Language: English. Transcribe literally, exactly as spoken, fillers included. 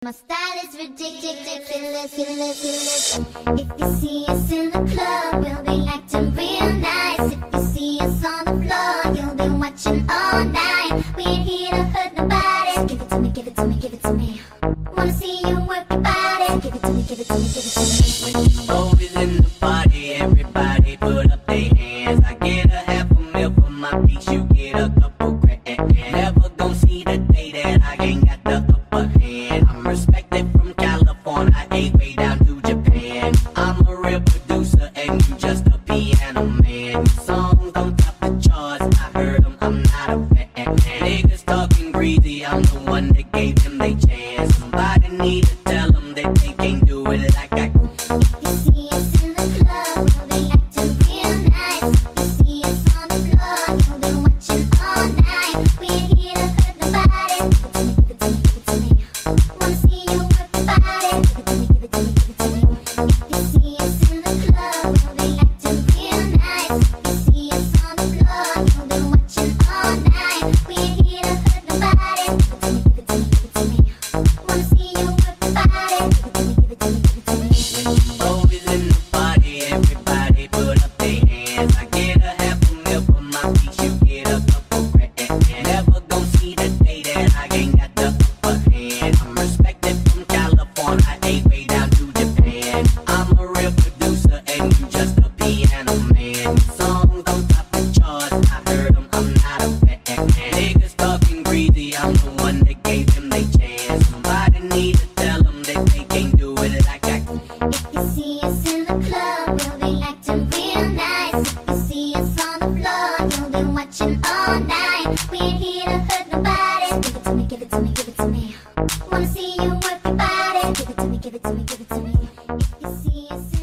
My style is ridiculous, ridiculous. If you see us in the club, we'll be acting real nice. If you see us on the floor, you'll be watching all night. We ain't here to hurt nobody. Give it to me, give it to me, give it to me. Wanna see you work your body. Give it to me, give it to me, give it to me. When the boat is in the party, everybody put up their hands. I get a half a mil for my piece, you get a couple grand. Never gon' see the day that I ain't got the upper hand. I'm respected from California, A way down to Japan. I'm a real producer and you just a piano man. Your songs don't top the charts, I heard them, I'm not a fan. Niggas talking greasy, I'm the one that gave them they chance. Somebody need to tell them that they can't do it like I can. If you see us in the club, we'll be acting real nice. If you see us on the floor, you'll be watching all night. We ain't here to hurt nobody. Give it to me, give it to me, give it to me. Wanna see you work your body. Give it to me, give it to me, give it to me. If you see us in the club, we'll be acting real nice. If you see us on the floor, you'll be watching all night. We ain't here to hurt nobody. Give it to me, give it to me, give it to me. Wanna see you work your body. Give it to me, give it to me, give it to me. When the boat is in the party, everybody put up their hands. I get a half a mil for my piece, you get a couple grand. Never gon' see the day that I ain't got the upper hand. I'm respected from California, A way down to Japan. I'm a real producer and you just a piano man. Your songs don't top the charts, I heard them, I'm not a fan. Niggas talking greasy, I'm the one that gave them they chance. Somebody need to tell them that they can't do it like I can. If you see us in the club, we'll be acting real nice. If you see us on the floor, you'll be watching all night. We ain't here to hurt nobody. Give it to me, give it to me, give it to me. Wanna see you work your body. Give it to me, give it to me, give it to me. If you see us in